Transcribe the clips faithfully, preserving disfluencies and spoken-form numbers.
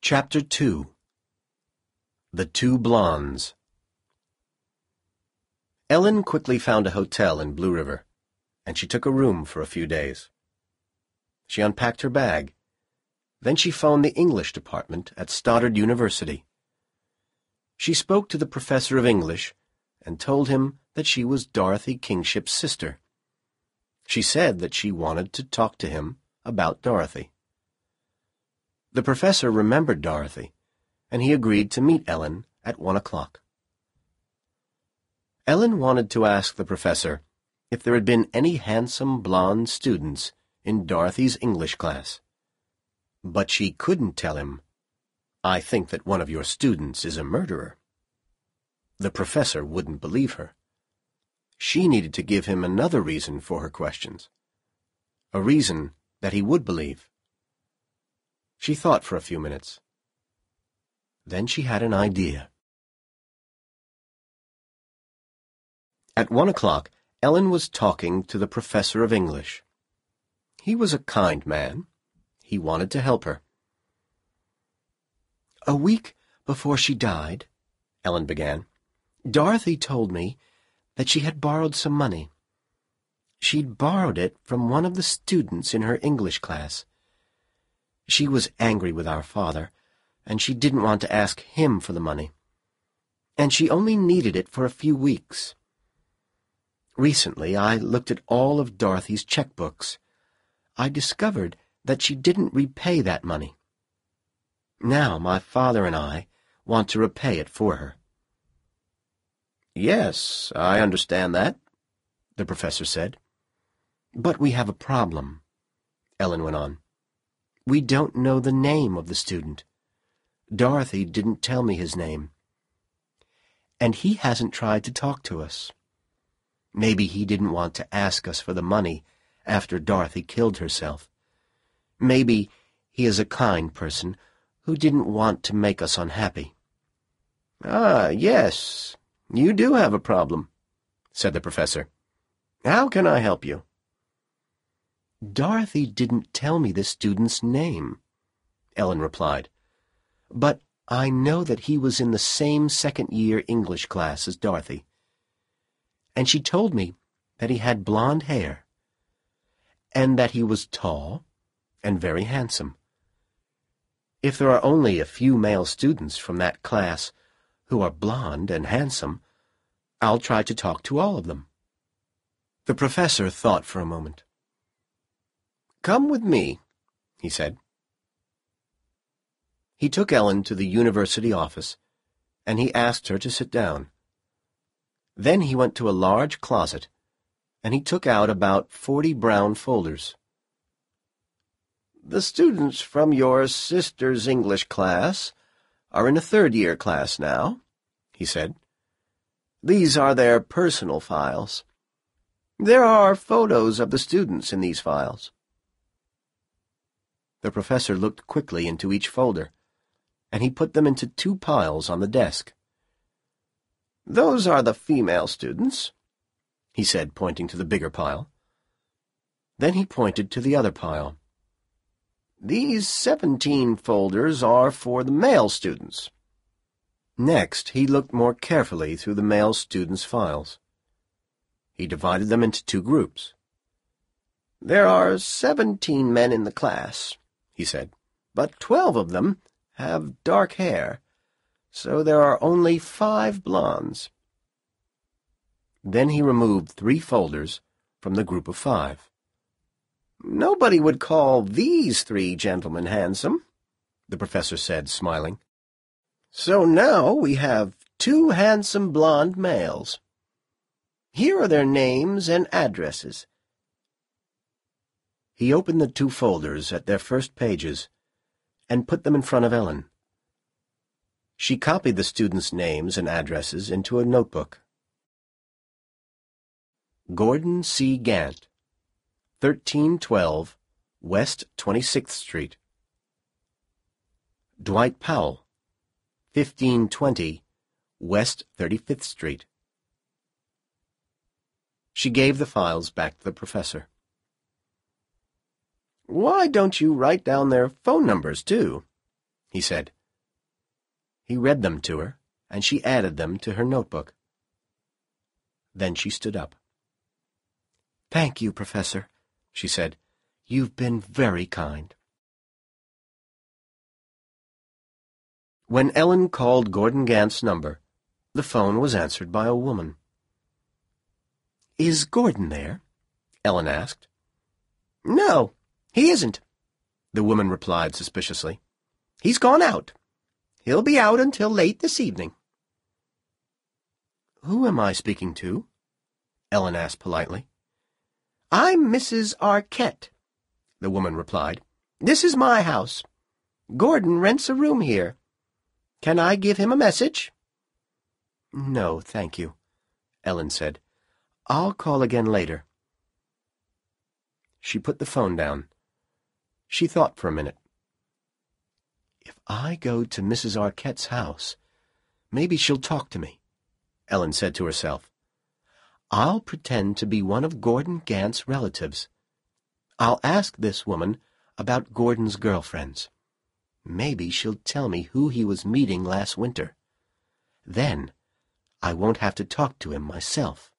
Chapter two. The Two Blondes. Ellen quickly found a hotel in Blue River, and she took a room for a few days. She unpacked her bag. Then she phoned the English department at Stoddard University. She spoke to the professor of English and told him that she was Dorothy Kingship's sister. She said that she wanted to talk to him about Dorothy. The professor remembered Dorothy, and he agreed to meet Ellen at one o'clock. Ellen wanted to ask the professor if there had been any handsome blonde students in Dorothy's English class. But she couldn't tell him, "I think that one of your students is a murderer." The professor wouldn't believe her. She needed to give him another reason for her questions, a reason that he would believe. She thought for a few minutes. Then she had an idea. At one o'clock, Ellen was talking to the professor of English. He was a kind man. He wanted to help her. "A week before she died," Ellen began, "Dorothy told me that she had borrowed some money. She'd borrowed it from one of the students in her English class. She was angry with our father, and she didn't want to ask him for the money. And she only needed it for a few weeks. Recently, I looked at all of Dorothy's checkbooks. I discovered that she didn't repay that money. Now my father and I want to repay it for her." "Yes, I understand that," the professor said. "But we have a problem," Ellen went on. "We don't know the name of the student. Dorothy didn't tell me his name. And he hasn't tried to talk to us. Maybe he didn't want to ask us for the money after Dorothy killed herself. Maybe he is a kind person who didn't want to make us unhappy." "Ah, yes, you do have a problem," said the professor. "How can I help you?" "Dorothy didn't tell me the student's name," Ellen replied. "But I know that he was in the same second-year English class as Dorothy. And she told me that he had blonde hair, and that he was tall and very handsome. If there are only a few male students from that class who are blonde and handsome, I'll try to talk to all of them." The professor thought for a moment. "Come with me," he said. He took Ellen to the university office, and he asked her to sit down. Then he went to a large closet, and he took out about forty brown folders. "The students from your sister's English class are in a third-year class now," he said. "These are their personal files. There are photos of the students in these files." The professor looked quickly into each folder, and he put them into two piles on the desk. "Those are the female students," he said, pointing to the bigger pile. Then he pointed to the other pile. "These seventeen folders are for the male students." Next, he looked more carefully through the male students' files. He divided them into two groups. "There are seventeen men in the class," he said, "but twelve of them have dark hair, so there are only five blondes." Then he removed three folders from the group of five. "Nobody would call these three gentlemen handsome," the professor said, smiling. "So now we have two handsome blonde males. Here are their names and addresses." He opened the two folders at their first pages and put them in front of Ellen. She copied the students' names and addresses into a notebook. Gordon C. Gant, thirteen twelve West twenty-sixth Street. Dwight Powell, fifteen twenty West thirty-fifth Street. She gave the files back to the professor. "Why don't you write down their phone numbers, too?" he said. He read them to her, and she added them to her notebook. Then she stood up. "Thank you, Professor," she said. "You've been very kind." When Ellen called Gordon Gant's number, the phone was answered by a woman. "Is Gordon there?" Ellen asked. "No, he isn't," the woman replied suspiciously. "He's gone out. He'll be out until late this evening." "Who am I speaking to?" Ellen asked politely. "I'm Missus Arquette," the woman replied. "This is my house. Gordon rents a room here. Can I give him a message?" "No, thank you," Ellen said. "I'll call again later." She put the phone down. She thought for a minute. "If I go to Missus Arquette's house, maybe she'll talk to me," Ellen said to herself. "I'll pretend to be one of Gordon Gant's relatives. I'll ask this woman about Gordon's girlfriends. Maybe she'll tell me who he was meeting last winter. Then I won't have to talk to him myself."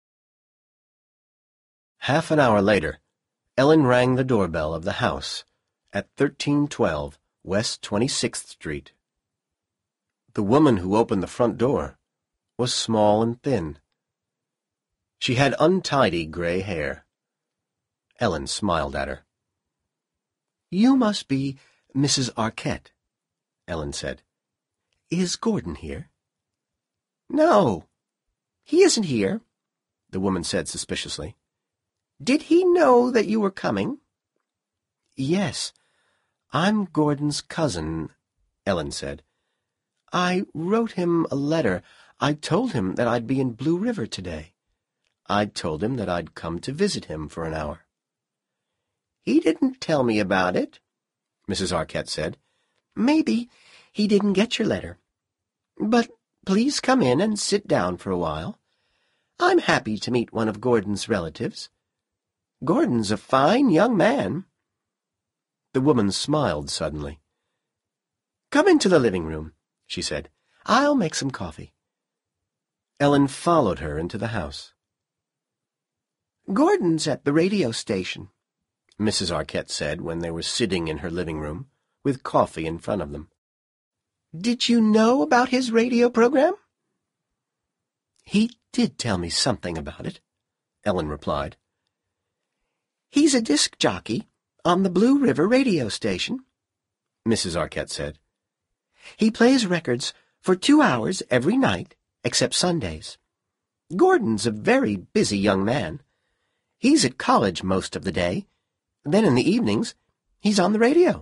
Half an hour later, Ellen rang the doorbell of the house at thirteen twelve West twenty-sixth Street. The woman who opened the front door was small and thin. She had untidy gray hair. Ellen smiled at her. "You must be Missus Arquette," Ellen said. "Is Gordon here?" "No, he isn't here," the woman said suspiciously. "Did he know that you were coming?" "Yes, I'm Gordon's cousin," Ellen said. "I wrote him a letter. I told him that I'd be in Blue River today. I told him that I'd come to visit him for an hour." "He didn't tell me about it," Missus Arquette said. "Maybe he didn't get your letter. But please come in and sit down for a while. I'm happy to meet one of Gordon's relatives. Gordon's a fine young man." The woman smiled suddenly. "Come into the living room," she said. "I'll make some coffee." Ellen followed her into the house. "Gordon's at the radio station," Missus Arquette said when they were sitting in her living room, with coffee in front of them. "Did you know about his radio program?" "He did tell me something about it," Ellen replied. "He's a disc jockey on the Blue River radio station," Missus Arquette said. "He plays records for two hours every night, except Sundays. Gordon's a very busy young man. He's at college most of the day. Then in the evenings, he's on the radio."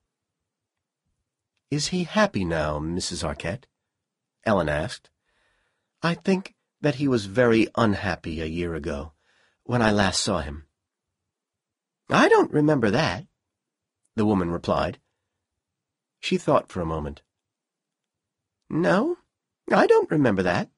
"Is he happy now, Missus Arquette?" Ellen asked. "I think that he was very unhappy a year ago, when I last saw him." "I don't remember that," the woman replied. She thought for a moment. "No, I don't remember that."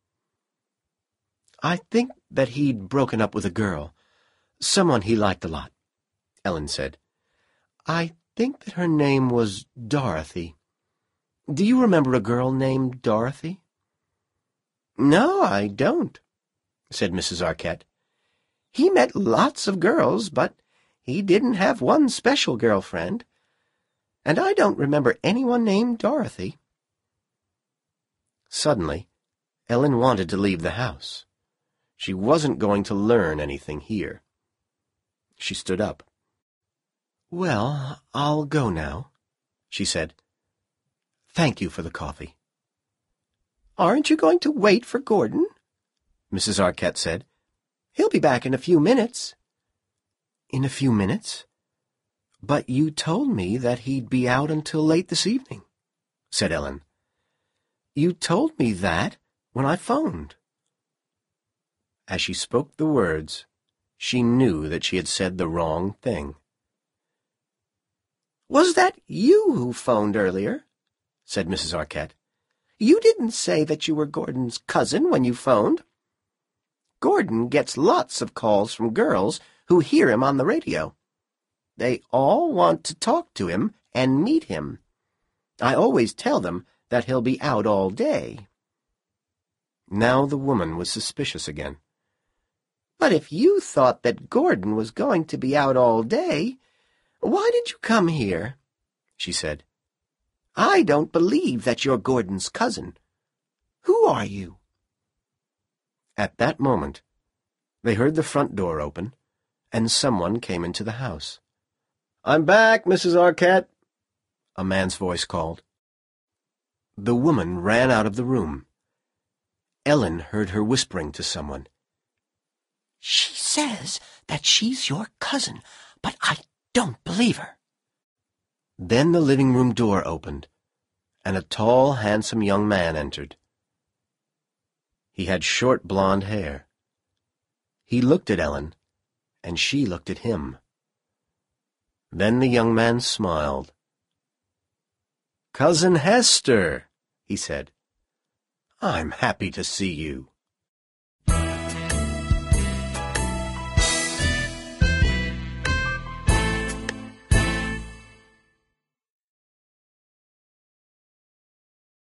"I think that he'd broken up with a girl, someone he liked a lot," Ellen said. "I think that her name was Dorothy. Do you remember a girl named Dorothy?" "No, I don't," said Missus Arquette. "He met lots of girls, but he didn't have one special girlfriend. And I don't remember anyone named Dorothy." Suddenly, Ellen wanted to leave the house. She wasn't going to learn anything here. She stood up. "Well, I'll go now," she said. "Thank you for the coffee." "Aren't you going to wait for Gordon?" Missus Arquette said. "He'll be back in a few minutes." "In a few minutes? But you told me that he'd be out until late this evening," said Ellen. "You told me that when I phoned." As she spoke the words, she knew that she had said the wrong thing. "Was that you who phoned earlier?" said Missus Arquette. "You didn't say that you were Gordon's cousin when you phoned. Gordon gets lots of calls from girls who hear him on the radio. They all want to talk to him and meet him. I always tell them that he'll be out all day." Now the woman was suspicious again. "But if you thought that Gordon was going to be out all day, why did you come here?" she said. "I don't believe that you're Gordon's cousin. Who are you?" At that moment, they heard the front door open, and someone came into the house. "I'm back, Missus Arquette," a man's voice called. The woman ran out of the room. Ellen heard her whispering to someone. "She says that she's your cousin, but I don't believe her." Then the living room door opened, and a tall, handsome young man entered. He had short blonde hair. He looked at Ellen, and she looked at him. Then the young man smiled. "Cousin Hester," he said, "I'm happy to see you."